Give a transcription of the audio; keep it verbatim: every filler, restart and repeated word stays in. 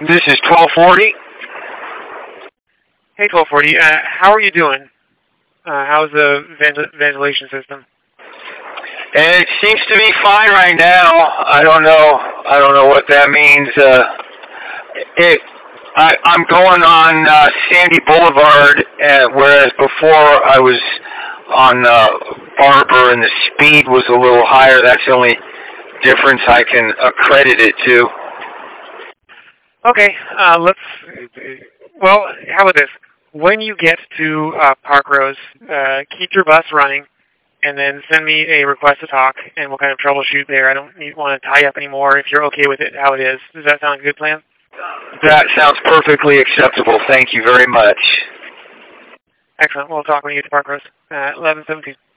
This is twelve forty. Hey, twelve forty. Uh, how are you doing? Uh, how's the vent- ventilation system? It seems to be fine right now. I don't know. I don't know what that means. Uh, it. I, I'm going on uh, Sandy Boulevard, uh, whereas before I was on uh, Barber, and the speed was a little higher. That's the only difference I can accredit it to. Okay. Uh, let's. Well, how about this? When you get to uh, Park Rose, uh, keep your bus running, and then send me a request to talk, and we'll kind of troubleshoot there. I don't need, want to tie up anymore if you're okay with it how it is. Does that sound like a good plan? That sounds perfectly acceptable. Thank you very much. Excellent. We'll talk when you get to Park Rose. Uh, eleven seventeen.